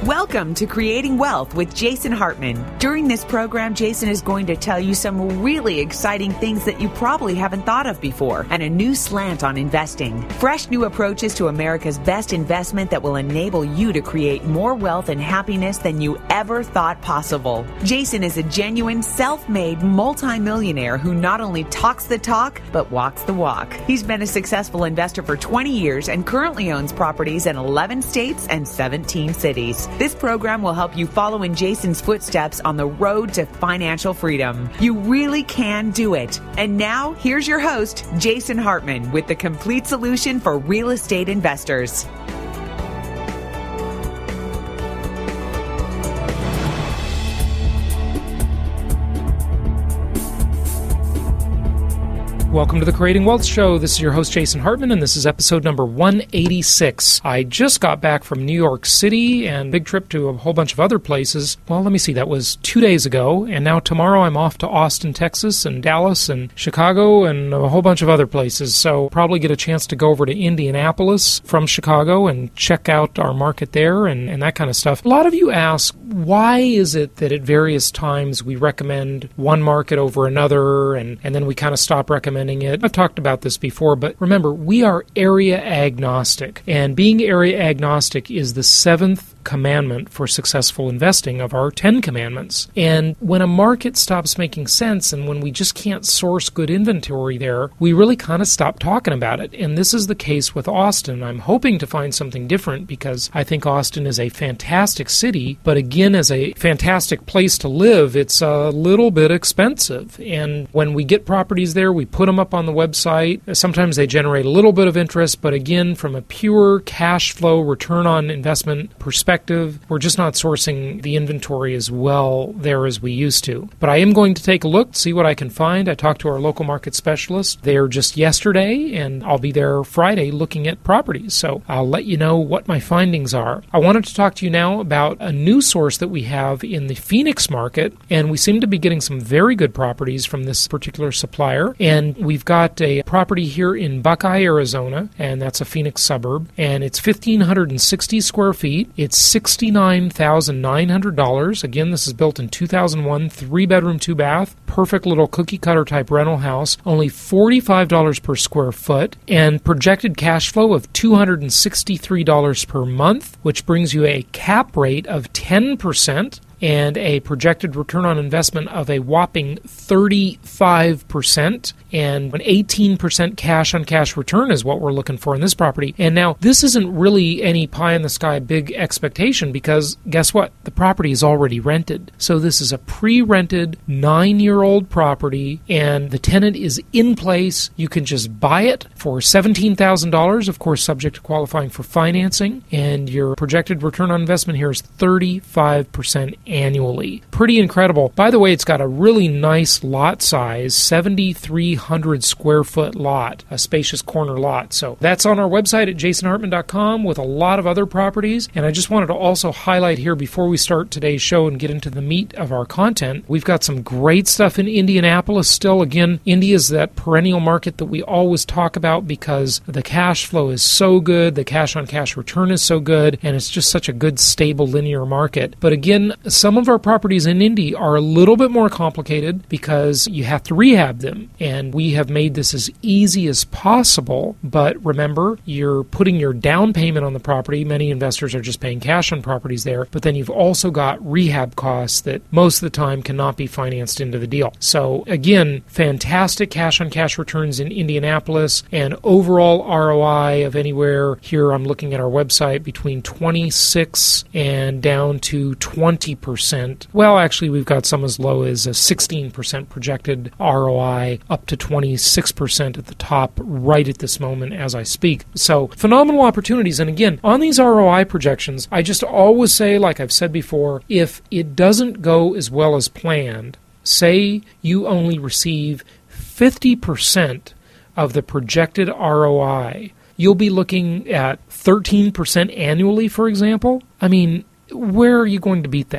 Welcome to Creating Wealth with Jason Hartman. During this program, Jason is going to tell you some really exciting things that you probably haven't thought of before and a new slant on investing. Fresh new approaches to America's best investment that will enable you to create more wealth and happiness than you ever thought possible. Jason is a genuine self-made multimillionaire who not only talks the talk, but walks the walk. He's been a successful investor for 20 years and currently owns properties in 11 states and 17 cities. This program will help you follow in Jason's footsteps on the road to financial freedom. You really can do it. And now, here's your host, Jason Hartman, with the complete solution for real estate investors. Welcome to the Creating Wealth Show. This is your host, Jason Hartman, and this is episode number 186. I just got back from New York City and big trip to a whole bunch of other places. Well, let me see, that was 2 days ago, and now tomorrow I'm off to Austin, Texas, and Dallas, and Chicago, and a whole bunch of other places. So probably get a chance to go over to Indianapolis from Chicago and check out our market there and that kind of stuff. A lot of you ask, why is it that at various times we recommend one market over another, and then we kind of stop recommending it? I've talked about this before, but remember, we are area agnostic, and being area agnostic is the seventh commandment for successful investing of our 10 commandments. And when a market stops making sense and when we just can't source good inventory there, we really kind of stop talking about it. And this is the case with Austin. I'm hoping to find something different because I think Austin is a fantastic city, but again, as a fantastic place to live, it's a little bit expensive. And when we get properties there, we put them up on the website. Sometimes they generate a little bit of interest, but again, from a pure cash flow return on investment perspective, we're just not sourcing the inventory as well there as we used to. But I am going to take a look, see what I can find. I talked to our local market specialist there just yesterday, and I'll be there Friday looking at properties. So I'll let you know what my findings are. I wanted to talk to you now about a new source that we have in the Phoenix market, and we seem to be getting some very good properties from this particular supplier. And we've got a property here in Buckeye, Arizona, and that's a Phoenix suburb, and it's 1,560 square feet. It's $69,900. Again, this is built in 2001, 3-bedroom, 2-bath, perfect little cookie-cutter type rental house, only $45 per square foot, and projected cash flow of $263 per month, which brings you a cap rate of 10%. And a projected return on investment of a whopping 35%, and an 18% cash-on-cash return is what we're looking for in this property. And now, this isn't really any pie-in-the-sky big expectation because, guess what? The property is already rented. So this is a pre-rented 9-year-old property, and the tenant is in place. You can just buy it for $17,000, of course, subject to qualifying for financing, and your projected return on investment here is 35% annually. Pretty incredible. By the way, it's got a really nice lot size, 7,300 square foot lot, a spacious corner lot. So that's on our website at jasonhartman.com with a lot of other properties. And I just wanted to also highlight here before we start today's show and get into the meat of our content, we've got some great stuff in Indianapolis still. Again, India is that perennial market that we always talk about because the cash flow is so good, the cash-on-cash return is so good, and it's just such a good, stable, linear market. But again, some of our properties in Indy are a little bit more complicated because you have to rehab them, and we have made this as easy as possible. But remember, you're putting your down payment on the property. Many investors are just paying cash on properties there, but then you've also got rehab costs that most of the time cannot be financed into the deal. So again, fantastic cash-on-cash returns in Indianapolis, and overall ROI of anywhere here, I'm looking at our website, between 26 and down to 20%. Well, actually, we've got some as low as a 16% projected ROI, up to 26% at the top right at this moment as I speak. So, phenomenal opportunities. And again, on these ROI projections, I just always say, like I've said before, if it doesn't go as well as planned, say you only receive 50% of the projected ROI, you'll be looking at 13% annually, for example. I mean, where are you going to beat that?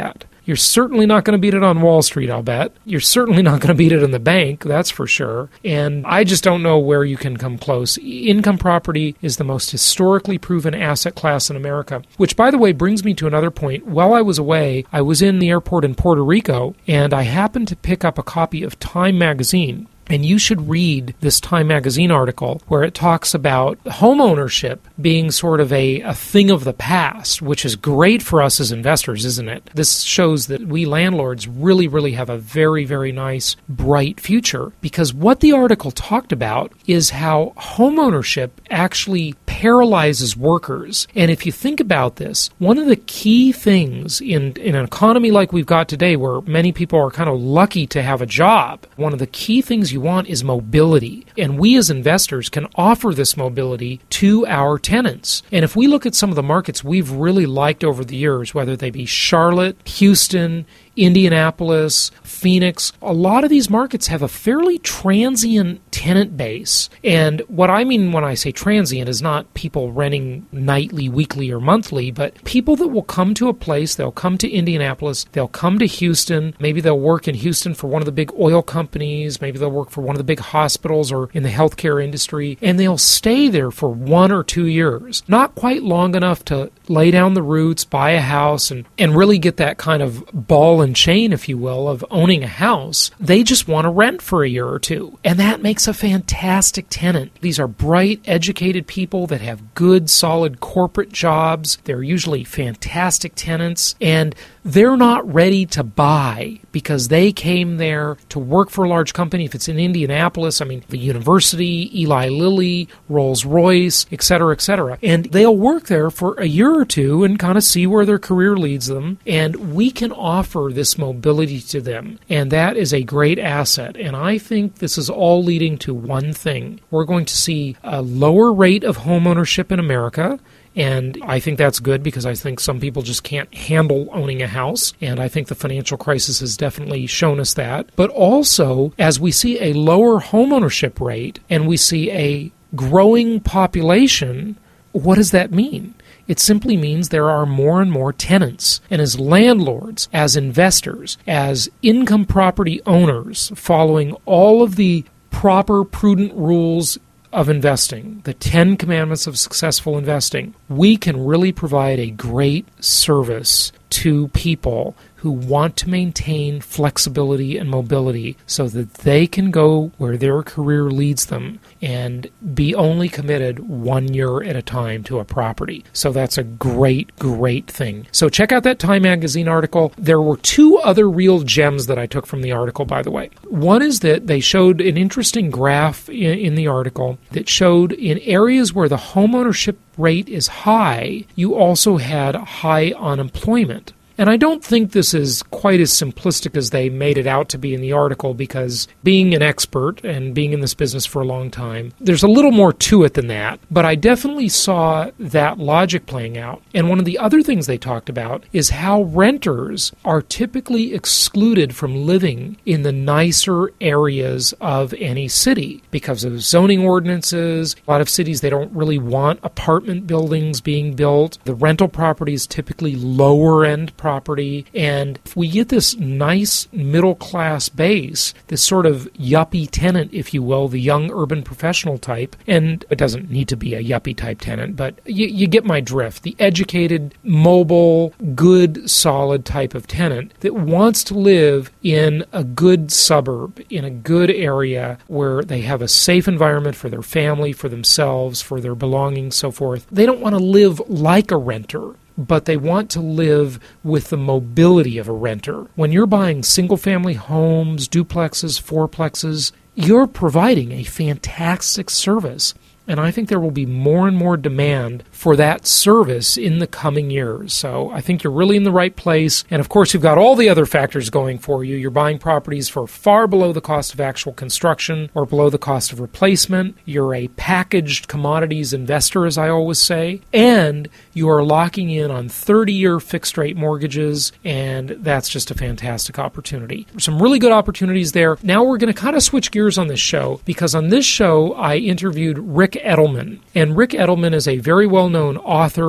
You're certainly not going to beat it on Wall Street, I'll bet. You're certainly not going to beat it in the bank, that's for sure. And I just don't know where you can come close. Income property is the most historically proven asset class in America, which, by the way, brings me to another point. While I was away, I was in the airport in Puerto Rico, and I happened to pick up a copy of Time magazine. And you should read this Time magazine article where it talks about home ownership being sort of a thing of the past, which is great for us as investors, isn't it? This shows that we landlords really, really have a very, very nice, bright future, because what the article talked about is how home ownership actually paralyzes workers. And if you think about this, one of the key things in an economy like we've got today, where many people are kind of lucky to have a job, one of the key things you want is mobility. And we as investors can offer this mobility to our tenants. And if we look at some of the markets we've really liked over the years, whether they be Charlotte, Houston, Indianapolis, Phoenix, a lot of these markets have a fairly transient tenant base. And what I mean when I say transient is not people renting nightly, weekly, or monthly, but people that will come to a place, they'll come to Indianapolis, they'll come to Houston, maybe they'll work in Houston for one of the big oil companies, maybe they'll work for one of the big hospitals or in the healthcare industry, and they'll stay there for 1 or 2 years. Not quite long enough to lay down the roots, buy a house, and really get that kind of ball and chain, if you will, of owning a house. They just want to rent for a year or two. And that makes a fantastic tenant. These are bright, educated people that have good, solid corporate jobs. They're usually fantastic tenants. And they're not ready to buy because they came there to work for a large company. If it's in Indianapolis, I mean, the university, Eli Lilly, Rolls-Royce, et cetera, et cetera. And they'll work there for a year or two and kind of see where their career leads them. And we can offer this mobility to them. And that is a great asset. And I think this is all leading to one thing. We're going to see a lower rate of home ownership in America. And I think that's good because I think some people just can't handle owning a house. And I think the financial crisis has definitely shown us that. But also, as we see a lower homeownership rate and we see a growing population, what does that mean? It simply means there are more and more tenants. And as landlords, as investors, as income property owners, following all of the proper, prudent rules of investing, the 10 commandments of successful investing, we can really provide a great service to people who want to maintain flexibility and mobility so that they can go where their career leads them and be only committed 1 year at a time to a property. So that's a great, great thing. So check out that Time magazine article. There were 2 other real gems that I took from the article, by the way. One is that they showed an interesting graph in the article that showed in areas where the homeownership rate is high, you also had high unemployment. And I don't think this is quite as simplistic as they made it out to be in the article, because being an expert and being in this business for a long time, there's a little more to it than that. But I definitely saw that logic playing out. And one of the other things they talked about is how renters are typically excluded from living in the nicer areas of any city because of zoning ordinances. A lot of cities, they don't really want apartment buildings being built. The rental property is typically lower-end property, and if we get this nice middle-class base, this sort of yuppie tenant, if you will, the young urban professional type, and it doesn't need to be a yuppie type tenant, but you get my drift, the educated, mobile, good, solid type of tenant that wants to live in a good suburb, in a good area where they have a safe environment for their family, for themselves, for their belongings, so forth. They don't want to live like a renter, but they want to live with the mobility of a renter. When you're buying single-family homes, duplexes, fourplexes, you're providing a fantastic service. And I think there will be more and more demand for that service in the coming years. So I think you're really in the right place. And of course, you've got all the other factors going for you. You're buying properties for far below the cost of actual construction or below the cost of replacement. You're a packaged commodities investor, as I always say. And you are locking in on 30-year fixed-rate mortgages. And that's just a fantastic opportunity. Some really good opportunities there. Now we're going to kind of switch gears on this show, because on this show, I interviewed Ric Edelman. And Ric Edelman is a very well-known author of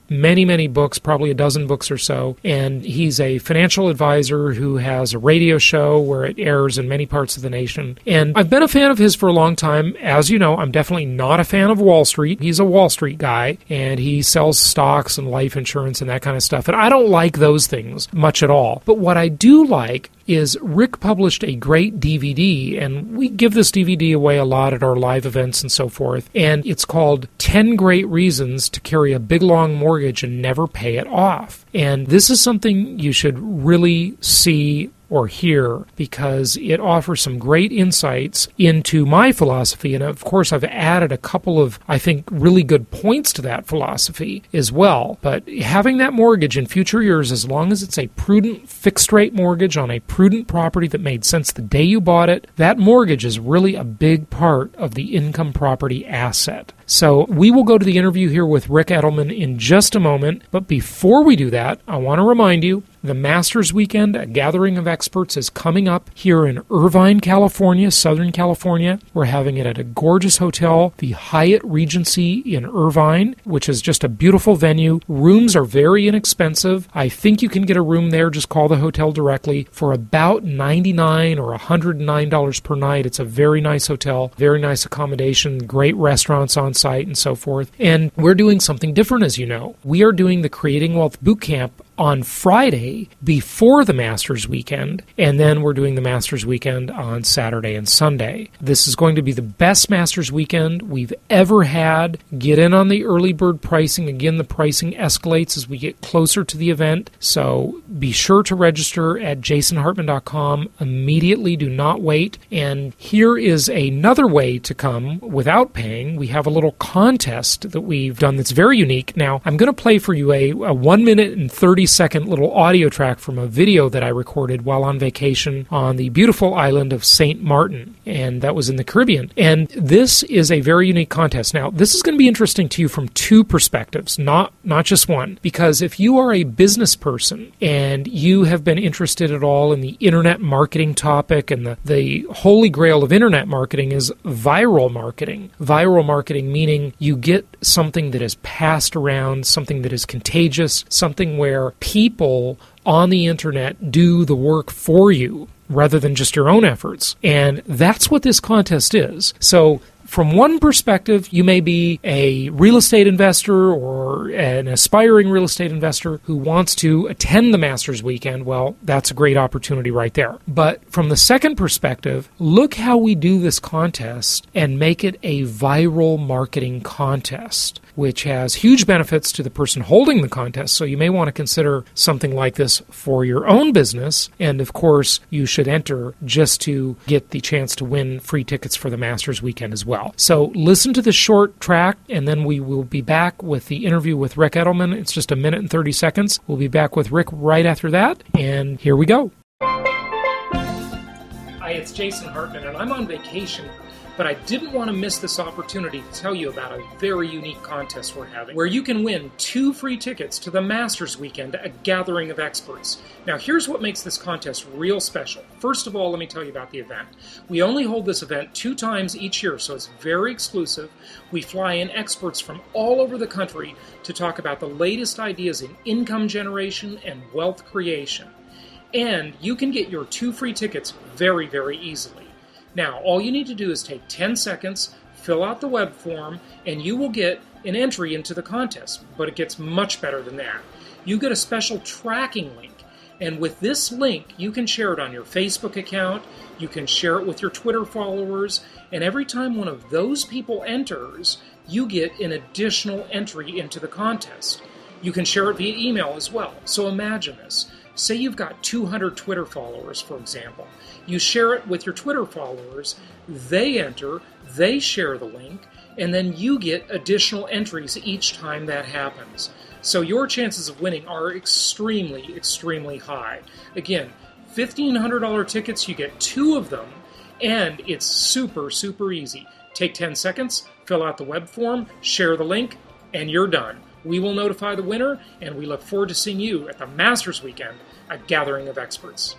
many, many books, probably a dozen books or so, and he's a financial advisor who has a radio show where it airs in many parts of the nation. And I've been a fan of his for a long time. As you know, I'm definitely not a fan of Wall Street. He's a Wall Street guy, and he sells stocks and life insurance and that kind of stuff. And I don't like those things much at all. But what I do like is Rick published a great DVD, and we give this DVD away a lot at our live events and so forth, and it's called 10 Great Reasons to Carry a Big Long Mortgage and Never Pay It Off. And this is something you should really see or hear, because it offers some great insights into my philosophy. And of course, I've added a couple of, I think, really good points to that philosophy as well. But having that mortgage in future years, as long as it's a prudent fixed rate mortgage on a prudent property that made sense the day you bought it, that mortgage is really a big part of the income property asset. So we will go to the interview here with Rick Edelman in just a moment. But before we do that, I want to remind you, the Masters Weekend, a gathering of experts, is coming up here in Irvine, California, Southern California. We're having it at a gorgeous hotel, the Hyatt Regency in Irvine, which is just a beautiful venue. Rooms are very inexpensive. I think you can get a room there. Just call the hotel directly for about $99 or $109 per night. It's a very nice hotel, very nice accommodation, great restaurants on site and so forth. And we're doing something different, as you know. We are doing the Creating Wealth Bootcamp on Friday before the Masters Weekend, and then we're doing the Masters Weekend on Saturday and Sunday. This is going to be the best Masters Weekend we've ever had. Get in on the early bird pricing. Again, the pricing escalates as we get closer to the event, so be sure to register at jasonhartman.com immediately. Do not wait. And here is another way to come without paying. We have a little contest that we've done that's very unique. Now, I'm going to play for you a 1 minute and 30-second little audio track from a video that I recorded while on vacation on the beautiful island of St. Martin, and that was in the Caribbean. And this is a very unique contest. Now, this is going to be interesting to you from two perspectives, not just one, because if you are a business person and you have been interested at all in the internet marketing topic, and the holy grail of internet marketing is viral marketing. Viral marketing meaning you get something that is passed around, something that is contagious, something where people on the internet do the work for you rather than just your own efforts. And that's what this contest is. So from one perspective, you may be a real estate investor or an aspiring real estate investor who wants to attend the Masters Weekend. Well, that's a great opportunity right there. But from the second perspective, look how we do this contest and make it a viral marketing contest, which has huge benefits to the person holding the contest. So you may want to consider something like this for your own business. And of course, you should enter just to get the chance to win free tickets for the Masters Weekend as well. So listen to the short track, and then we will be back with the interview with Rick Edelman. It's just 1 minute and 30 seconds. We'll be back with Rick right after that, and here we go. Hi, it's Jason Hartman, and I'm on vacation, but I didn't want to miss this opportunity to tell you about a very unique contest we're having, where you can win 2 free tickets to the Masters Weekend, a gathering of experts. Now, here's what makes this contest real special. First of all, let me tell you about the event. We only hold this event 2 times each year, so it's very exclusive. We fly in experts from all over the country to talk about the latest ideas in income generation and wealth creation. And you can get your 2 free tickets very, very easily. Now, all you need to do is take 10 seconds, fill out the web form, and you will get an entry into the contest. But it gets much better than that. You get a special tracking link. And with this link, you can share it on your Facebook account, you can share it with your Twitter followers, and every time one of those people enters, you get an additional entry into the contest. You can share it via email as well. So imagine this. Say you've got 200 Twitter followers, for example. You share it with your Twitter followers, they enter, they share the link, and then you get additional entries each time that happens. So your chances of winning are extremely, extremely high. Again, $1,500 tickets, you get 2 of them, and it's super, super easy. Take 10 seconds, fill out the web form, share the link, and you're done. We will notify the winner, and we look forward to seeing you at the Masters Weekend, a gathering of experts.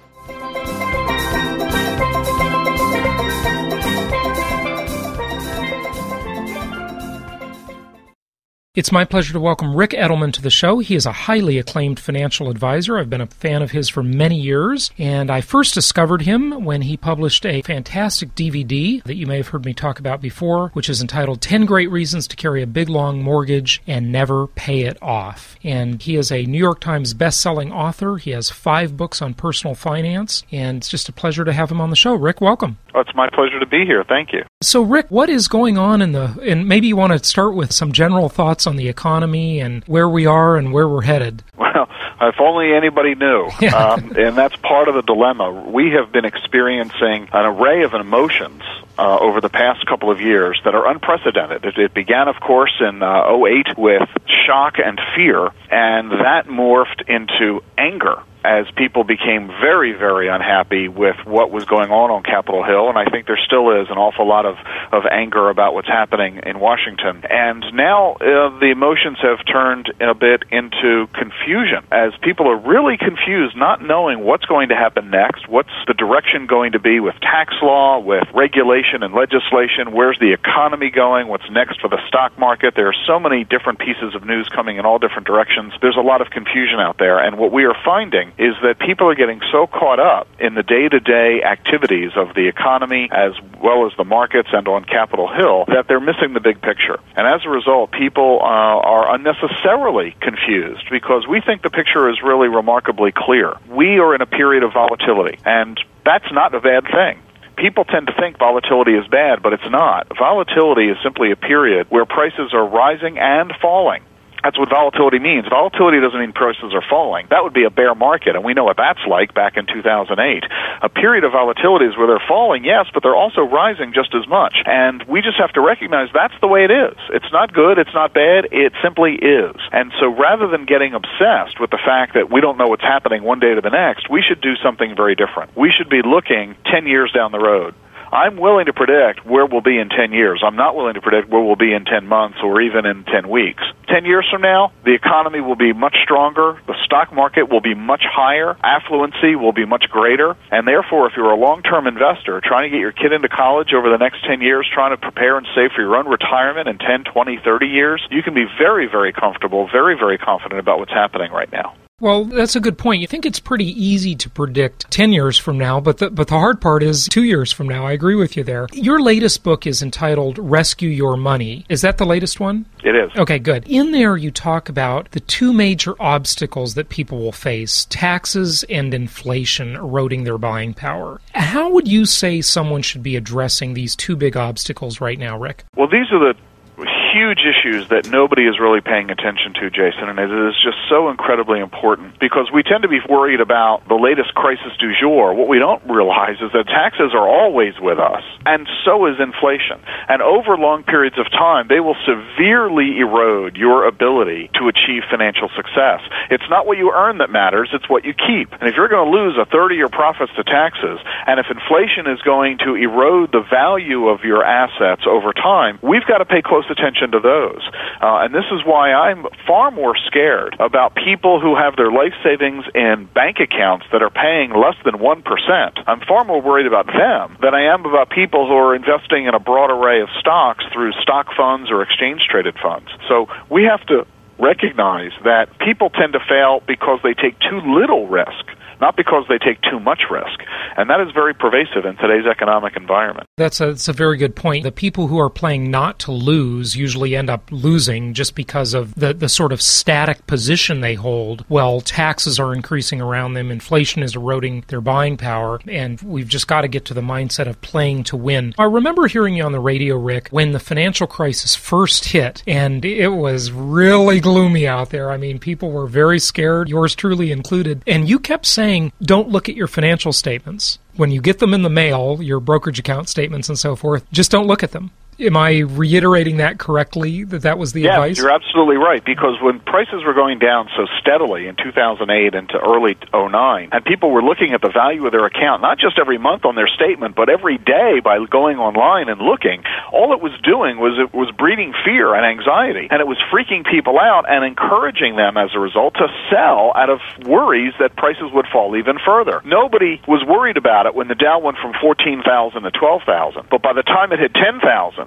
It's my pleasure to welcome Ric Edelman to the show. He is a highly acclaimed financial advisor. I've been a fan of his for many years, and I first discovered him when he published a fantastic DVD that you may have heard me talk about before, which is entitled 10 Great Reasons to Carry a Big Long Mortgage and Never Pay It Off. And he is a New York Times best-selling author. He has 5 books on personal finance, and it's just a pleasure to have him on the show. Ric, welcome. Oh, it's my pleasure to be here. Thank you. So, Ric, what is going on and maybe you want to start with some general thoughts on the economy and where we are and where we're headed. Well, if only anybody knew. Yeah. And that's part of the dilemma. We have been experiencing an array of emotions over the past couple of years that are unprecedented. It began, of course, in 2008 with shock and fear, and that morphed into anger as people became very, very unhappy with what was going on Capitol Hill, and I think there still is an awful lot of anger about what's happening in Washington. And now the emotions have turned a bit into confusion, as people are really confused, not knowing what's going to happen next, what's the direction going to be with tax law, with regulation and legislation, where's the economy going, what's next for the stock market. There are so many different pieces of news coming in all different directions. There's a lot of confusion out there, and what we are finding is that people are getting so caught up in the day-to-day activities of the economy as well as the markets and on Capitol Hill that they're missing the big picture. And as a result, people are unnecessarily confused because we think the picture is really remarkably clear. We are in a period of volatility, and that's not a bad thing. People tend to think volatility is bad, but it's not. Volatility is simply a period where prices are rising and falling. That's what volatility means. Volatility doesn't mean prices are falling. That would be a bear market, and we know what that's like back in 2008. A period of volatility is where they're falling, yes, but they're also rising just as much. And we just have to recognize that's the way it is. It's not good, it's not bad, it simply is. And so rather than getting obsessed with the fact that we don't know what's happening one day to the next, we should do something very different. We should be looking 10 years down the road. I'm willing to predict where we'll be in 10 years. I'm not willing to predict where we'll be in 10 months or even in 10 weeks. 10 years from now, the economy will be much stronger, the stock market will be much higher, affluency will be much greater, and therefore, if you're a long-term investor trying to get your kid into college over the next 10 years, trying to prepare and save for your own retirement in 10, 20, 30 years, you can be very, very comfortable, very, very confident about what's happening right now. Well, that's a good point. You think it's pretty easy to predict 10 years from now, but the hard part is 2 years from now. I agree with you there. Your latest book is entitled Rescue Your Money. Is that the latest one? It is. Okay, good. In there you talk about the 2 major obstacles that people will face, taxes and inflation eroding their buying power. How would you say someone should be addressing these 2 big obstacles right now, Ric? Well, these are the huge issues that nobody is really paying attention to, Jason, and it is just so incredibly important because we tend to be worried about the latest crisis du jour. What we don't realize is that taxes are always with us, and so is inflation. And over long periods of time, they will severely erode your ability to achieve financial success. It's not what you earn that matters, it's what you keep. And if you're going to lose a third of your profits to taxes, and if inflation is going to erode the value of your assets over time, we've got to pay close attention to those. And this is why I'm far more scared about people who have their life savings in bank accounts that are paying less than 1%. I'm far more worried about them than I am about people who are investing in a broad array of stocks through stock funds or exchange-traded funds. So we have to recognize that people tend to fail because they take too little risk, not because they take too much risk. And that is very pervasive in today's economic environment. That's a very good point. The people who are playing not to lose usually end up losing just because of the sort of static position they hold. Well, taxes are increasing around them, inflation is eroding their buying power, and we've just got to get to the mindset of playing to win. I remember hearing you on the radio, Ric, when the financial crisis first hit, and it was really gloomy out there. I mean, people were very scared, yours truly included, and you kept saying, don't look at your financial statements. When you get them in the mail, your brokerage account statements and so forth, just don't look at them. Am I reiterating that correctly, that was the advice? Yeah, you're absolutely right, because when prices were going down so steadily in 2008 into early 2009, and people were looking at the value of their account, not just every month on their statement, but every day by going online and looking, all it was doing was it was breeding fear and anxiety, and it was freaking people out and encouraging them as a result to sell out of worries that prices would fall even further. Nobody was worried about it when the Dow went from 14,000 to 12,000, but by the time it hit 10,000,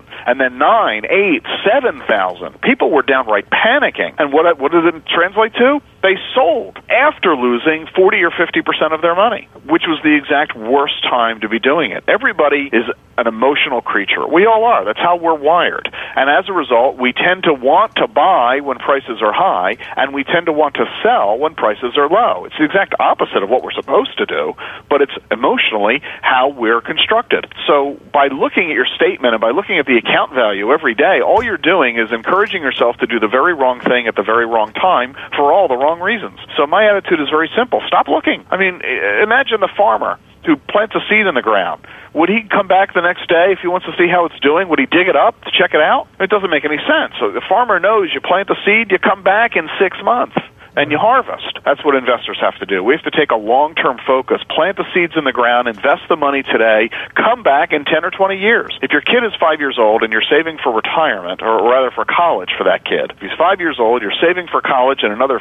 and then 9, 8, 7,000. People were downright panicking. And what did it translate to? They sold after losing 40 or 50% of their money, which was the exact worst time to be doing it. Everybody is an emotional creature. We all are. That's how we're wired. And as a result, we tend to want to buy when prices are high, and we tend to want to sell when prices are low. It's the exact opposite of what we're supposed to do, but it's emotionally how we're constructed. So by looking at your statement and by looking at the account value every day, all you're doing is encouraging yourself to do the very wrong thing at the very wrong time for all the wrong reasons. So my attitude is very simple. Stop looking. I mean, imagine the farmer who plants a seed in the ground. Would he come back the next day if he wants to see how it's doing? Would he dig it up to check it out? It doesn't make any sense. So the farmer knows you plant the seed, you come back in 6 months, and you harvest. That's what investors have to do. We have to take a long-term focus, plant the seeds in the ground, invest the money today, come back in 10 or 20 years. If your kid is 5 years old and you're saving for retirement, or rather for college for that kid, if he's 5 years old, you're saving for college in another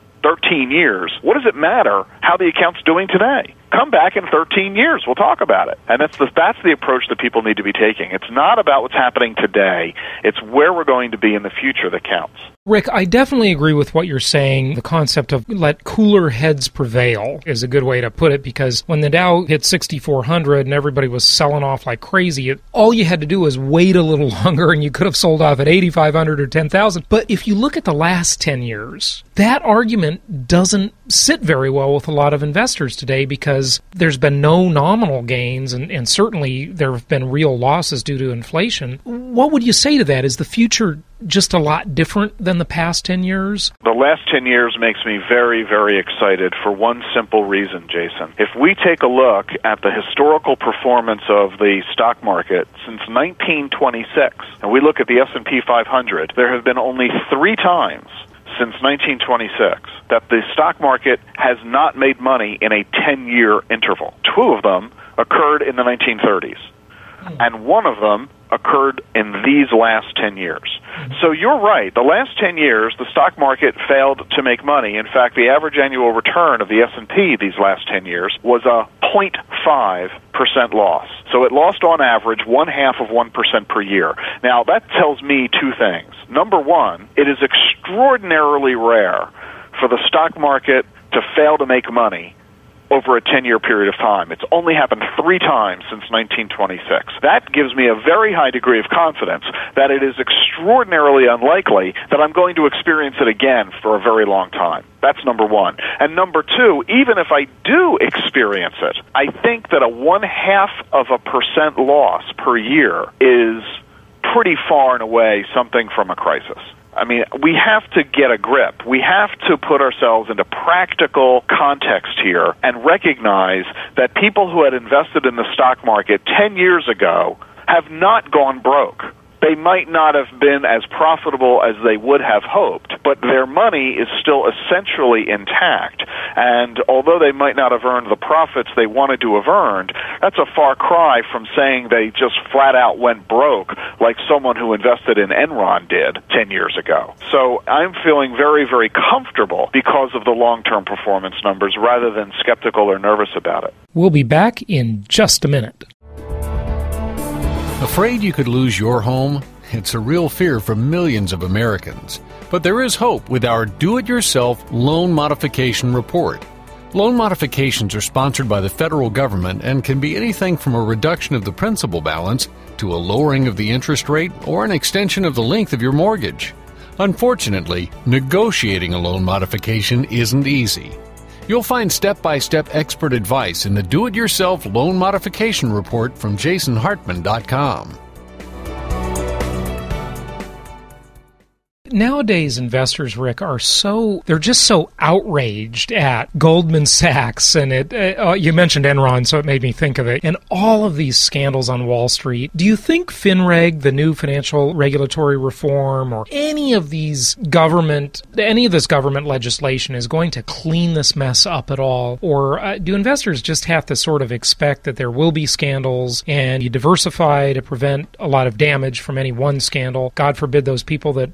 13 years, what does it matter how the account's doing today? Come back in 13 years. We'll talk about it. And that's the approach that people need to be taking. It's not about what's happening today. It's where we're going to be in the future that counts. Rick, I definitely agree with what you're saying. The concept of let cooler heads prevail is a good way to put it, because when the Dow hit 6,400 and everybody was selling off like crazy, all you had to do was wait a little longer and you could have sold off at 8,500 or 10,000. But if you look at the last 10 years, that argument doesn't sit very well with a lot of investors today, because there's been no nominal gains and certainly there have been real losses due to inflation. What would you say to that? Is the future just a lot different than the past 10 years? The last 10 years makes me very, very excited for one simple reason, Jason. If we take a look at the historical performance of the stock market since 1926, and we look at the S&P 500, there have been only 3 times since 1926 that the stock market has not made money in a 10-year interval. 2 of them occurred in the 1930s, and 1 of them occurred in these last 10 years. So you're right. The last 10 years, the stock market failed to make money. In fact, the average annual return of the S&P these last 10 years was a 0.5% loss. So it lost on average 0.5% per year. Now, that tells me 2 things. Number one, it is extraordinarily rare for the stock market to fail to make money over a 10-year period of time. It's only happened 3 times since 1926. That gives me a very high degree of confidence that it is extraordinarily unlikely that I'm going to experience it again for a very long time. That's number one. And number two, even if I do experience it, I think that a 0.5% loss per year is pretty far and away something from a crisis. I mean, we have to get a grip. We have to put ourselves into practical context here and recognize that people who had invested in the stock market 10 years ago have not gone broke. They might not have been as profitable as they would have hoped, but their money is still essentially intact. And although they might not have earned the profits they wanted to have earned, that's a far cry from saying they just flat out went broke like someone who invested in Enron did 10 years ago. So I'm feeling very, very comfortable because of the long-term performance numbers rather than skeptical or nervous about it. We'll be back in just a minute. Afraid you could lose your home? It's a real fear for millions of Americans. But there is hope with our Do-It-Yourself Loan Modification Report. Loan modifications are sponsored by the federal government and can be anything from a reduction of the principal balance to a lowering of the interest rate or an extension of the length of your mortgage. Unfortunately, negotiating a loan modification isn't easy. You'll find step-by-step expert advice in the Do-It-Yourself Loan Modification Report from JasonHartman.com. Nowadays, investors, Rick, they're just so outraged at Goldman Sachs, and you mentioned Enron, so it made me think of it, and all of these scandals on Wall Street. Do you think FinReg, the new financial regulatory reform, or any of this government legislation is going to clean this mess up at all? Or do investors just have to sort of expect that there will be scandals, and you diversify to prevent a lot of damage from any one scandal? God forbid those people that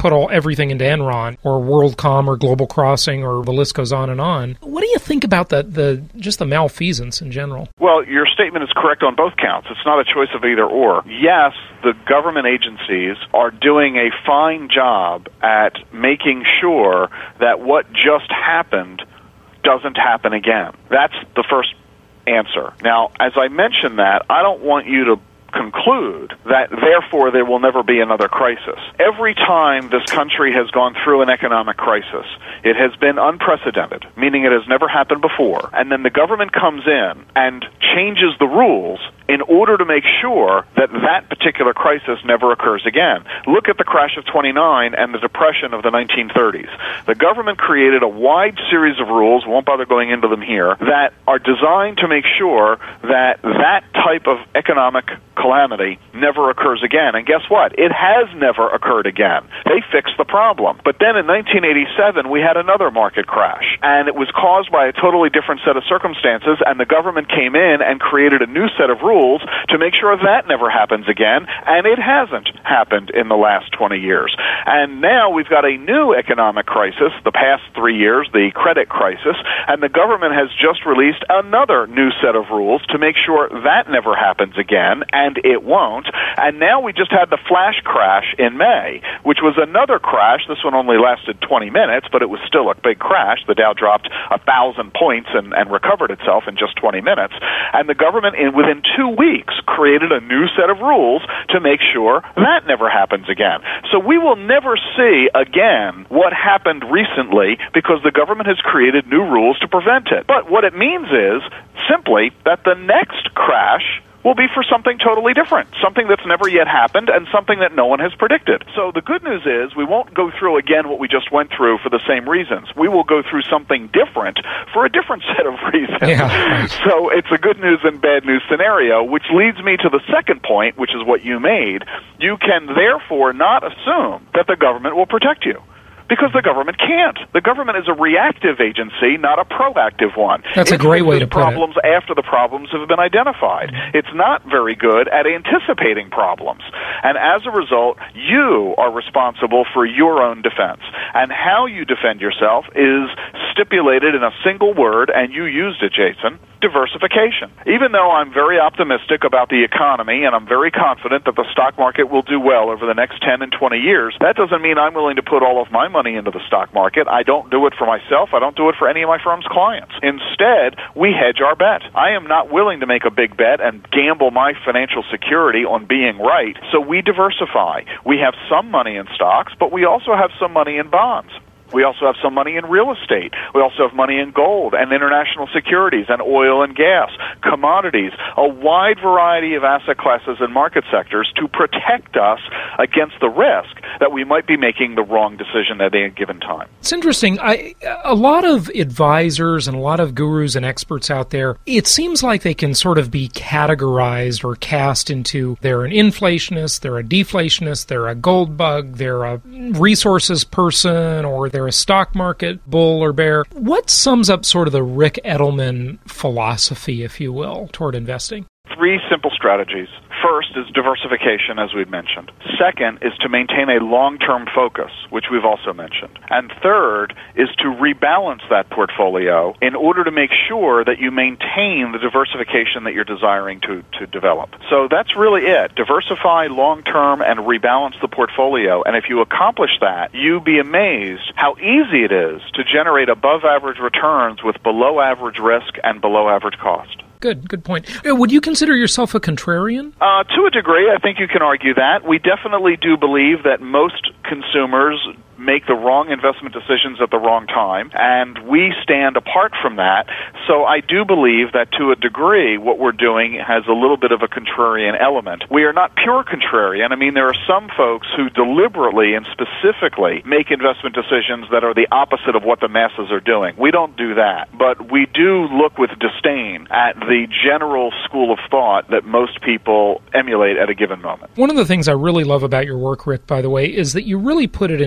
put everything into Enron or WorldCom or Global Crossing, or the list goes on and on. What do you think about just the malfeasance in general? Well, your statement is correct on both counts. It's not a choice of either or. Yes, the government agencies are doing a fine job at making sure that what just happened doesn't happen again. That's the first answer. Now, as I mentioned that, I don't want you to conclude that therefore there will never be another crisis. Every time this country has gone through an economic crisis, it has been unprecedented, meaning it has never happened before. And then the government comes in and changes the rules in order to make sure that that particular crisis never occurs again. Look at the crash of '29 and the depression of the 1930s. The government created a wide series of rules, won't bother going into them here, that are designed to make sure that that type of economic calamity never occurs again. And guess what? It has never occurred again. They fixed the problem. But then in 1987, we had another market crash, and it was caused by a totally different set of circumstances, and the government came in and created a new set of rules to make sure that never happens again, and it hasn't happened in the last 20 years. And now we've got a new economic crisis, the past 3 years, the credit crisis, and the government has just released another new set of rules to make sure that never happens again, and it won't. And now we just had the flash crash in May, which was another crash. This one only lasted 20 minutes, but it was still a big crash. The Dow dropped 1,000 points and recovered itself in just 20 minutes. And the government, within 2 weeks, created a new set of rules to make sure that never happens again. So we will never see again what happened recently because the government has created new rules to prevent it. But what it means is simply that the next crash will be for something totally different, something that's never yet happened and something that no one has predicted. So the good news is we won't go through again what we just went through for the same reasons. We will go through something different for a different set of reasons. Yeah, right. So it's a good news and bad news scenario, which leads me to the second point, which is what you made. You can therefore not assume that the government will protect you, because the government can't. The government is a reactive agency, not a proactive one. That's a great way to put it. Problems after the problems have been identified. It's not very good at anticipating problems. And as a result, you are responsible for your own defense. And how you defend yourself is stipulated in a single word, and you used it, Jason: diversification. Even though I'm very optimistic about the economy and I'm very confident that the stock market will do well over the next 10 and 20 years, that doesn't mean I'm willing to put all of my money into the stock market. I don't do it for myself. I don't do it for any of my firm's clients. Instead, we hedge our bet. I am not willing to make a big bet and gamble my financial security on being right, so we diversify. We have some money in stocks, but we also have some money in bonds. We also have some money in real estate. We also have money in gold and international securities and oil and gas, commodities, a wide variety of asset classes and market sectors to protect us against the risk that we might be making the wrong decision at any given time. It's interesting. A lot of advisors and a lot of gurus and experts out there, it seems like they can sort of be categorized or cast into they're an inflationist, they're a deflationist, they're a gold bug, they're a resources person, or they're a stock market bull or bear. What sums up sort of the Ric Edelman philosophy, if you will, toward investing? 3 simple strategies. First is diversification, as we've mentioned. Second is to maintain a long-term focus, which we've also mentioned. And third is to rebalance that portfolio in order to make sure that you maintain the diversification that you're desiring to develop. So that's really it. Diversify long-term and rebalance the portfolio. And if you accomplish that, you'd be amazed how easy it is to generate above-average returns with below-average risk and below-average cost. Good point. Would you consider yourself a contrarian? To a degree, I think you can argue that. We definitely do believe that most consumers make the wrong investment decisions at the wrong time, and we stand apart from that. So I do believe that to a degree what we're doing has a little bit of a contrarian element. We are not pure contrarian. I mean, there are some folks who deliberately and specifically make investment decisions that are the opposite of what the masses are doing. We don't do that, but we do look with disdain at the general school of thought that most people emulate at a given moment. One of the things I really love about your work, Rick, by the way, is that you really put it into very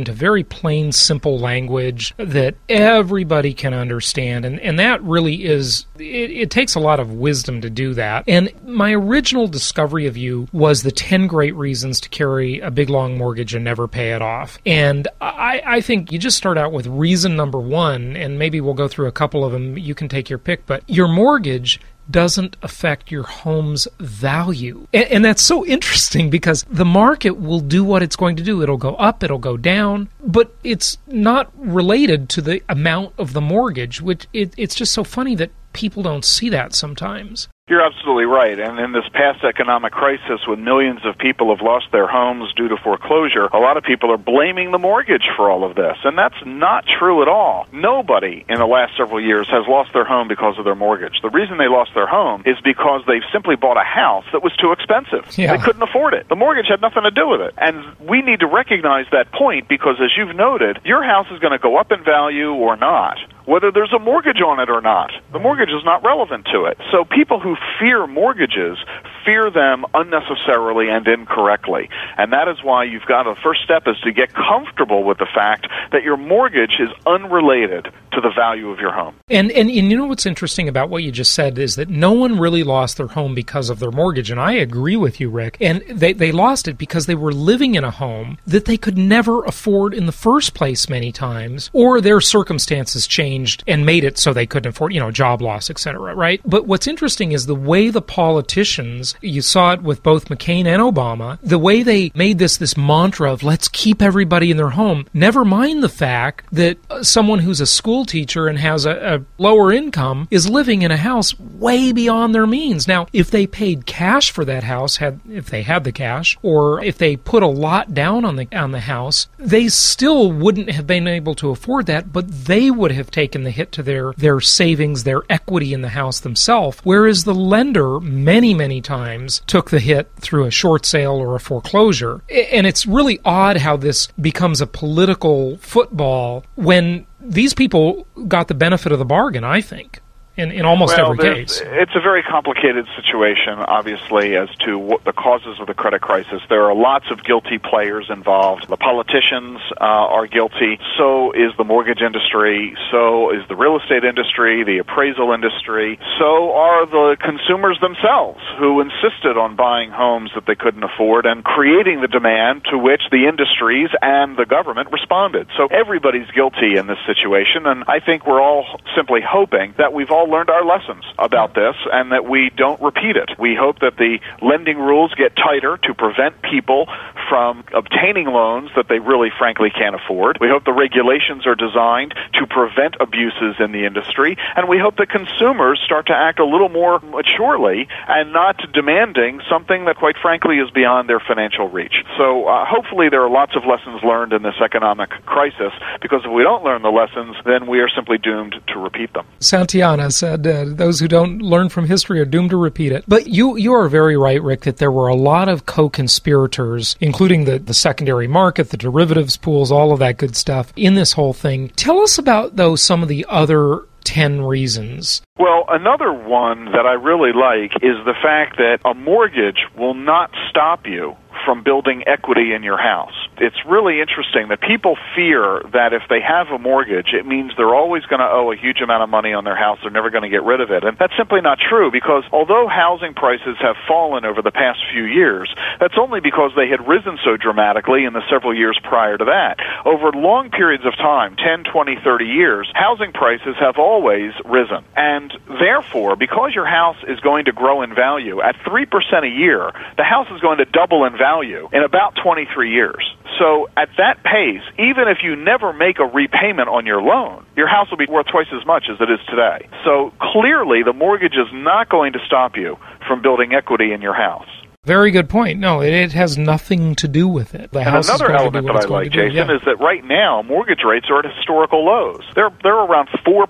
plain, simple language that everybody can understand. And that really is, it takes a lot of wisdom to do that. And my original discovery of you was the 10 great reasons to carry a big, long mortgage and never pay it off. And I think you just start out with reason number one, and maybe we'll go through a couple of them. You can take your pick, but your mortgage doesn't affect your home's value. And that's so interesting because the market will do what it's going to do. It'll go up, it'll go down, but it's not related to the amount of the mortgage, which it's just so funny that people don't see that sometimes. You're absolutely right. And in this past economic crisis, when millions of people have lost their homes due to foreclosure, a lot of people are blaming the mortgage for all of this. And that's not true at all. Nobody in the last several years has lost their home because of their mortgage. The reason they lost their home is because they've simply bought a house that was too expensive. Yeah. They couldn't afford it. The mortgage had nothing to do with it. And we need to recognize that point because, as you've noted, your house is going to go up in value or not, whether there's a mortgage on it or not. The mortgage is not relevant to it. So people who fear mortgages fear them unnecessarily and incorrectly. And that is why you've got the first step is to get comfortable with the fact that your mortgage is unrelated to the value of your home. And you know what's interesting about what you just said is that no one really lost their home because of their mortgage. And I agree with you, Rick. And they lost it because they were living in a home that they could never afford in the first place many times, or their circumstances changed and made it so they couldn't afford, job loss, etc., right? But what's interesting is the way the politicians, you saw it with both McCain and Obama, the way they made this mantra of let's keep everybody in their home, never mind the fact that someone who's a school teacher and has a lower income is living in a house way beyond their means. Now, if they paid cash for that house, if they had the cash, or if they put a lot down on the house, they still wouldn't have been able to afford that, but they would have taken the hit to their savings, their equity in the house themselves, whereas the lender many times took the hit through a short sale or a foreclosure. And it's really odd how this becomes a political football when these people got the benefit of the bargain, I think. In almost every case. It's a very complicated situation, obviously, as to what the causes of the credit crisis. There are lots of guilty players involved. The politicians are guilty. So is the mortgage industry. So is the real estate industry, the appraisal industry. So are the consumers themselves, who insisted on buying homes that they couldn't afford and creating the demand to which the industries and the government responded. So everybody's guilty in this situation, and I think we're all simply hoping that we've all learned our lessons about this and that we don't repeat it. We hope that the lending rules get tighter to prevent people from obtaining loans that they really, frankly, can't afford. We hope the regulations are designed to prevent abuses in the industry, and we hope that consumers start to act a little more maturely and not demanding something that, quite frankly, is beyond their financial reach. So hopefully there are lots of lessons learned in this economic crisis, because if we don't learn the lessons, then we are simply doomed to repeat them. Santayana said, those who don't learn from history are doomed to repeat it. But you are very right, Rick, that there were a lot of co-conspirators, including the secondary market, the derivatives pools, all of that good stuff in this whole thing. Tell us about, though, some of the other 10 reasons. Well, another one that I really like is the fact that a mortgage will not stop you from building equity in your house. It's really interesting that people fear that if they have a mortgage, it means they're always going to owe a huge amount of money on their house. They're never going to get rid of it. And that's simply not true, because although housing prices have fallen over the past few years, that's only because they had risen so dramatically in the several years prior to that. Over long periods of time, 10, 20, 30 years, housing prices have always risen. And therefore, because your house is going to grow in value at 3% a year, the house is going to double in value in about 23 years. So at that pace, even if you never make a repayment on your loan, your house will be worth twice as much as it is today. So clearly, the mortgage is not going to stop you from building equity in your house. Very good point. No, it has nothing to do with it. And another element that I like, Jason, is that right now mortgage rates are at historical lows. They're around 4%,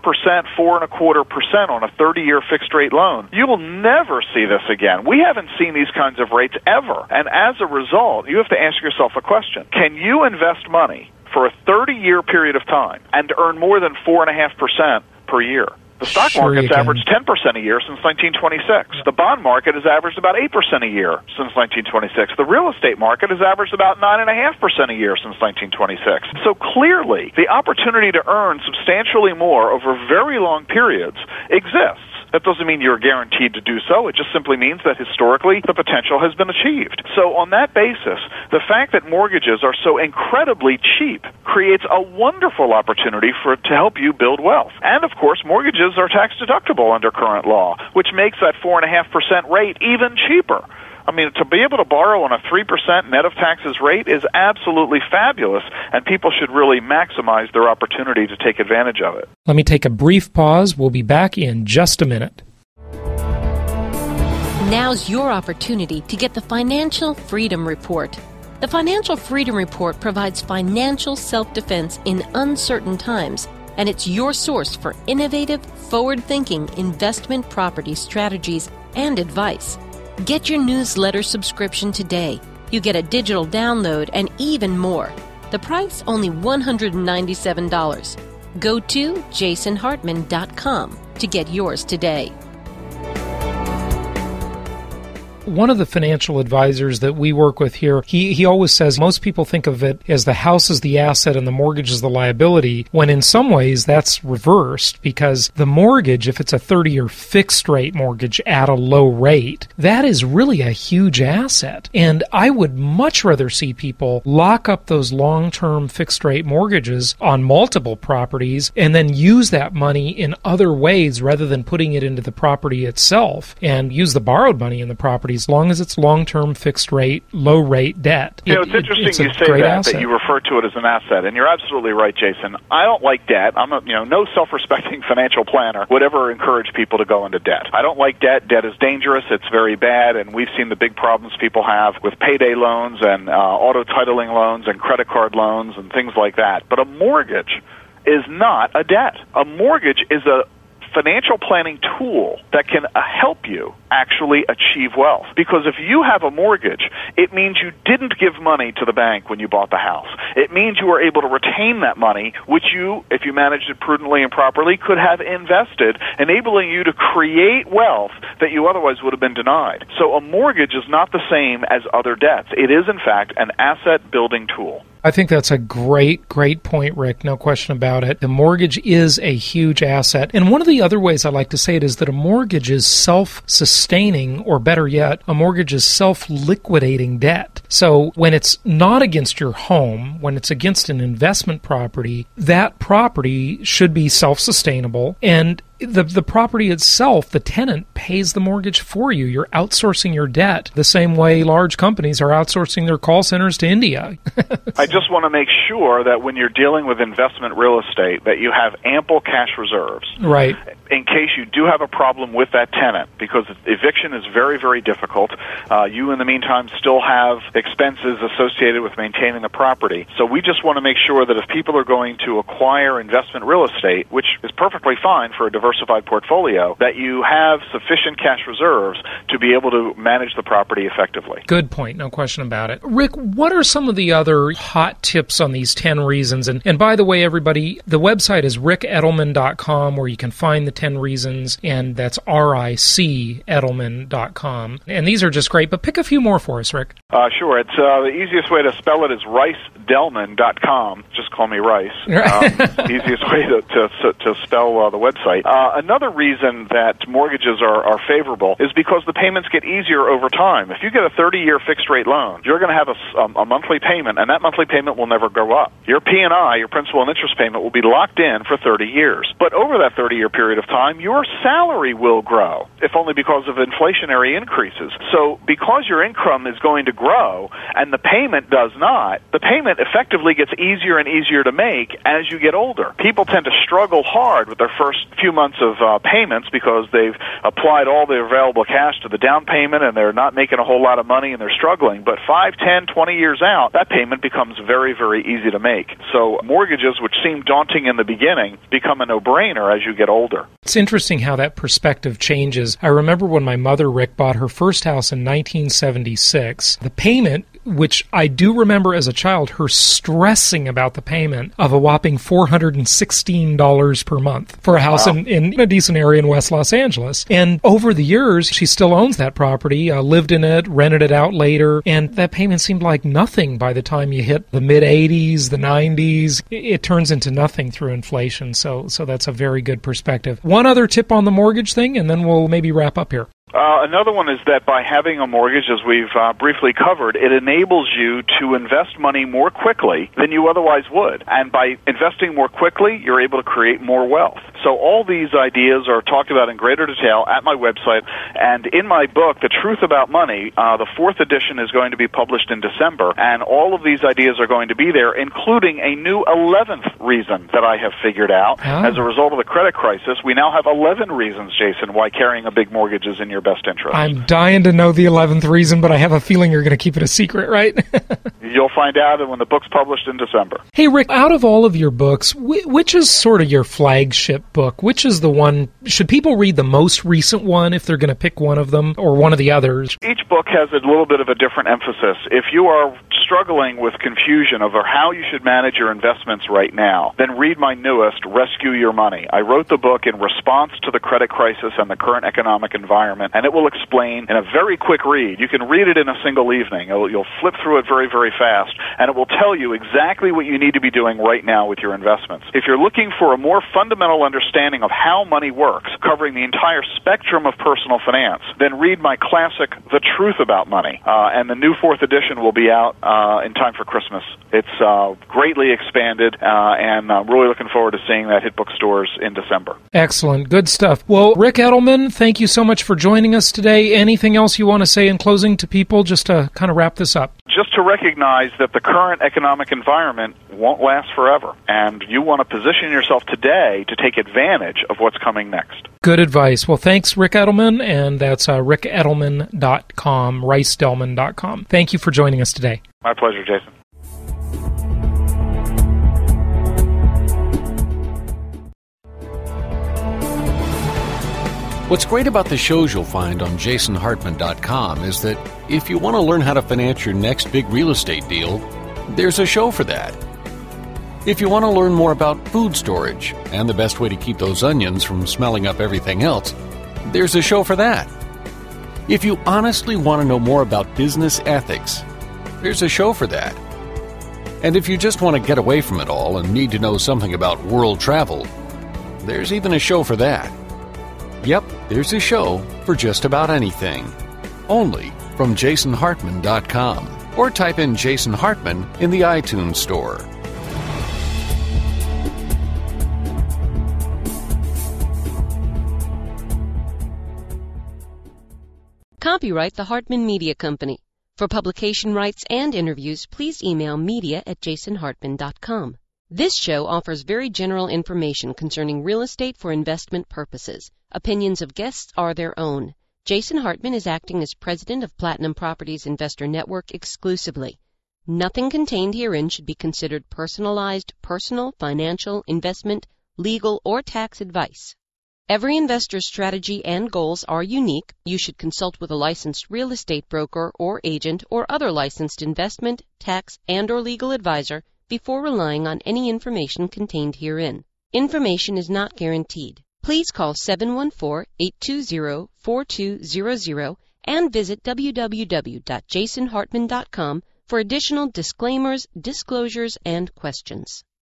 4.25% on a 30-year fixed-rate loan. You will never see this again. We haven't seen these kinds of rates ever. And as a result, you have to ask yourself a question. Can you invest money for a 30-year period of time and earn more than 4.5% per year? The stock market's averaged 10% a year since 1926. The bond market has averaged about 8% a year since 1926. The real estate market has averaged about 9.5% a year since 1926. So clearly, the opportunity to earn substantially more over very long periods exists. That doesn't mean you're guaranteed to do so. It just simply means that historically the potential has been achieved. So on that basis, the fact that mortgages are so incredibly cheap creates a wonderful opportunity to help you build wealth. And of course, mortgages are tax deductible under current law, which makes that 4.5% rate even cheaper. I mean, to be able to borrow on a 3% net of taxes rate is absolutely fabulous, and people should really maximize their opportunity to take advantage of it. Let me take a brief pause. We'll be back in just a minute. Now's your opportunity to get the Financial Freedom Report. The Financial Freedom Report provides financial self-defense in uncertain times, and it's your source for innovative, forward-thinking investment property strategies and advice. Get your newsletter subscription today. You get a digital download and even more. The price only $197. Go to jasonhartman.com to get yours today. One of the financial advisors that we work with here, he always says most people think of it as the house is the asset and the mortgage is the liability, when in some ways that's reversed, because the mortgage, if it's a 30-year fixed-rate mortgage at a low rate, that is really a huge asset. And I would much rather see people lock up those long-term fixed-rate mortgages on multiple properties and then use that money in other ways rather than putting it into the property itself, and use the borrowed money in the property as long as it's long-term fixed-rate, low-rate debt. It's interesting you say that you refer to it as an asset, and you're absolutely right, Jason. I don't like debt. I'm no self-respecting financial planner would ever encourage people to go into debt. I don't like debt. Debt is dangerous. It's very bad, and we've seen the big problems people have with payday loans and auto titling loans and credit card loans and things like that. But a mortgage is not a debt. A mortgage is a financial planning tool that can help you actually achieve wealth. Because if you have a mortgage, it means you didn't give money to the bank when you bought the house. It means you were able to retain that money, which you, if you managed it prudently and properly, could have invested, enabling you to create wealth that you otherwise would have been denied. So a mortgage is not the same as other debts. It is, in fact, an asset-building tool. I think that's a great point, Rick. No question about it. The mortgage is a huge asset. And one of the other ways I like to say it is that a mortgage is self-sustaining, or better yet, a mortgage is self-liquidating debt. So when it's not against your home, when it's against an investment property, that property should be self-sustainable, and the property itself, the tenant, pays the mortgage for you. You're outsourcing your debt the same way large companies are outsourcing their call centers to India. I just want to make sure that when you're dealing with investment real estate, that you have ample cash reserves. Right. In case you do have a problem with that tenant, because eviction is very, very difficult. You, in the meantime, still have expenses associated with maintaining the property. So we just want to make sure that if people are going to acquire investment real estate, which is perfectly fine for a diversified portfolio, that you have sufficient cash reserves to be able to manage the property effectively. Good point, no question about it. Rick, what are some of the other hot tips on these 10 reasons? And by the way, everybody, the website is rickedelman.com, where you can find the 10 reasons, and that's RICEdelman.com. And these are just great, but pick a few more for us, Rick. Sure. It's the easiest way to spell it is ricedelman.com. Just call me Rice. Easiest way to spell the website. Another reason that mortgages are favorable is because the payments get easier over time. If you get a 30-year fixed-rate loan, you're going to have a monthly payment, and that monthly payment will never go up. Your P&I, your principal and interest payment, will be locked in for 30 years. But over that 30-year period of time, your salary will grow, if only because of inflationary increases. So because your income is going to grow and the payment does not, the payment effectively gets easier and easier to make as you get older. People tend to struggle hard with their first few months of payments because they've applied all their available cash to the down payment and they're not making a whole lot of money and they're struggling. But 5, 10, 20 years out, that payment becomes very, very easy to make. So mortgages, which seem daunting in the beginning, become a no-brainer as you get older. It's interesting how that perspective changes. I remember when my mother, Rick, bought her first house in 1976, the payment which I do remember as a child her stressing about the payment of a whopping $416 per month for a house in a decent area in West Los Angeles. And over the years, she still owns that property, lived in it, rented it out later, and that payment seemed like nothing by the time you hit the mid-80s, the 90s. It turns into nothing through inflation, so that's a very good perspective. One other tip on the mortgage thing, and then we'll maybe wrap up here. Another one is that by having a mortgage, as we've briefly covered, it enables you to invest money more quickly than you otherwise would. And by investing more quickly, you're able to create more wealth. So all these ideas are talked about in greater detail at my website. And in my book, The Truth About Money, the 4th edition is going to be published in December. And all of these ideas are going to be there, including a new 11th reason that I have figured out. As a result of the credit crisis, we now have 11 reasons, Jason, why carrying a big mortgage is in your best interest. I'm dying to know the 11th reason, but I have a feeling you're going to keep it a secret, right? You'll find out when the book's published in December. Hey, Rick, out of all of your books, which is sort of your flagship book? Which is the one, should people read the most recent one if they're going to pick one of them or one of the others? Each book has a little bit of a different emphasis. If you are struggling with confusion over how you should manage your investments right now, then read my newest, Rescue Your Money. I wrote the book in response to the credit crisis and the current economic environment, and it will explain in a very quick read. You can read it in a single evening. You'll flip through it very, very fast, and it will tell you exactly what you need to be doing right now with your investments. If you're looking for a more fundamental understanding of how money works, covering the entire spectrum of personal finance, then read my classic, The Truth About Money, and the new 4th edition will be out in time for Christmas. It's greatly expanded, and I'm really looking forward to seeing that hit bookstores in December. Excellent. Good stuff. Well, Rick Edelman, thank you so much for joining us today. Anything else you want to say in closing to people just to kind of wrap this up? Just to recognize that the current economic environment won't last forever, and you want to position yourself today to take advantage of what's coming next. Good advice. Well, thanks, Rick Edelman, and that's rickedelman.com, ricedelman.com. Thank you for joining us today. My pleasure, Jason. What's great about the shows you'll find on jasonhartman.com is that if you want to learn how to finance your next big real estate deal, there's a show for that. If you want to learn more about food storage and the best way to keep those onions from smelling up everything else, there's a show for that. If you honestly want to know more about business ethics, there's a show for that. And if you just want to get away from it all and need to know something about world travel, there's even a show for that. Yep, there's a show for just about anything. Only from jasonhartman.com, or type in Jason Hartman in the iTunes Store. Copyright the Hartman Media Company. For publication rights and interviews, please email media@jasonhartman.com. This show offers very general information concerning real estate for investment purposes. Opinions of guests are their own. Jason Hartman is acting as president of Platinum Properties Investor Network exclusively. Nothing contained herein should be considered personalized, personal, financial, investment, legal, or tax advice. Every investor's strategy and goals are unique. You should consult with a licensed real estate broker or agent or other licensed investment, tax, and/or legal advisor before relying on any information contained herein. Information is not guaranteed. Please call 714-820-4200 and visit www.jasonhartman.com for additional disclaimers, disclosures, and questions.